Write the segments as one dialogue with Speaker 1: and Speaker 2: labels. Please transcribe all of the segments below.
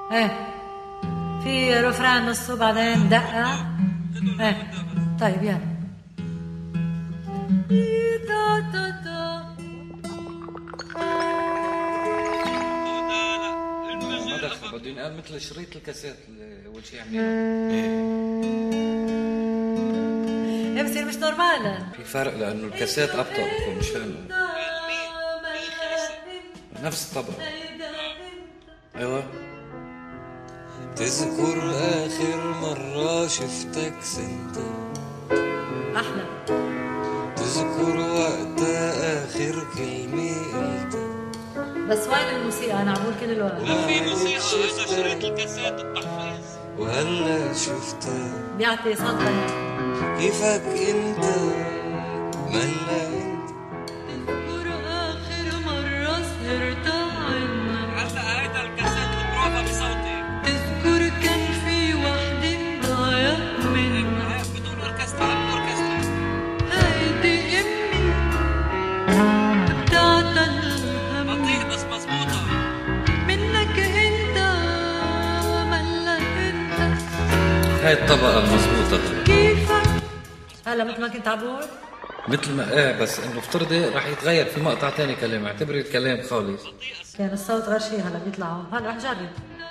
Speaker 1: ايه في رفران نصه بعدين دقة. ايه طيب يلا.
Speaker 2: ما دخل بده ينقال مثل شريط الكاسيت اللي اول شيء يعمله.
Speaker 1: ايه بصير مش نورمال.
Speaker 2: في فرق لانه الكاسيت ابطأ بكون مش فاهم. نفس الطبق. ايوه.
Speaker 3: تذكر اخر مرة شفتك سنت
Speaker 1: احلى.
Speaker 3: تذكر وقتها اخر كلمة قلتها.
Speaker 1: بس وين الموسيقى؟ انا عمول كل الوقت.
Speaker 4: لا في موسيقى، هذا شريط الكاسيت التحفيظ.
Speaker 3: وهلا شفتها
Speaker 1: بيعطي صدى.
Speaker 3: كيفك انت ملا انت.
Speaker 5: تذكر اخر مرة سهرت عنا.
Speaker 4: هلا هيدا الكاسيت البروفا بصوتي.
Speaker 5: تذكر كان في وحدة مضايق منا.
Speaker 4: بدون اوركسترا، اوركسترا.
Speaker 5: هيدي امي بتاعت الهم.
Speaker 4: بطيء بس مزبوطة.
Speaker 5: منك انت ملا انت.
Speaker 2: هاي الطبقة المضبوطة.
Speaker 5: كيفك
Speaker 1: هلا مثل ما كنت عبور.
Speaker 2: مثل ما ايه بس انه افترضي رح يتغير في مقطع تاني كلام، اعتبري الكلام خالص.
Speaker 1: كان الصوت غير شيء هلا بيطلعوا. هلا رح جرب.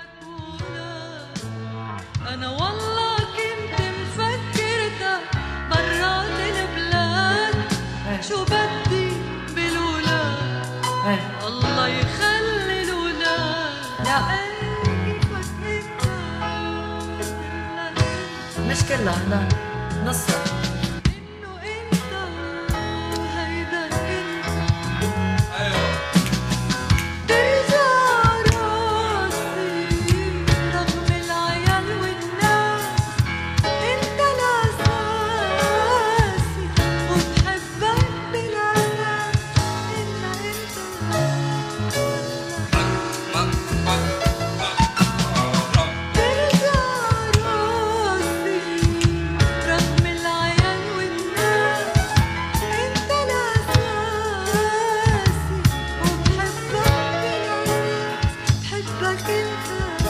Speaker 5: انا والله كنت مفكرتك برات البلاد. شو بدي بالولاد. الله يخلي الولاد.
Speaker 1: لا
Speaker 5: كيفك انت
Speaker 1: مش كلها، لا نصها.
Speaker 5: انه انت هيدا انت. ترجع راسي رغم العيال والناس. انت الاساسي وبحبك بالاساس. ترجع راسي رغم العيال والناس. انت الاساسي وبحبك بالاساس. بحبك انت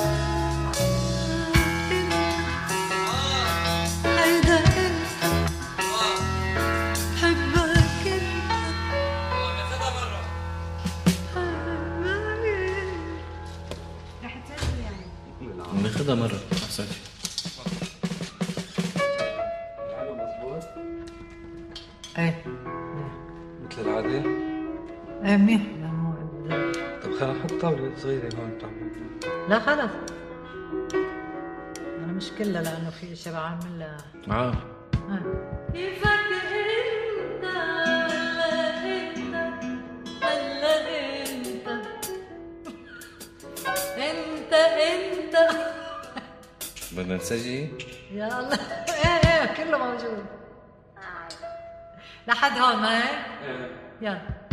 Speaker 5: هيدا انت. بحبك انت
Speaker 1: رح تسجل يعني.
Speaker 2: ناخدها مرة احسن شيء.
Speaker 1: ايه
Speaker 2: مثل العادة.
Speaker 1: ايه منيح.
Speaker 2: طب خلينا نحط طاولة صغيرة هون تعمل.
Speaker 1: لا خلص. انا مش كلها لانه في اشي بعملها.
Speaker 5: كيفك انت هلا انت
Speaker 1: انت
Speaker 2: بدنا نسجل.
Speaker 1: يا الله. ايه كله موجود لحد هون ما هيك؟ يلا.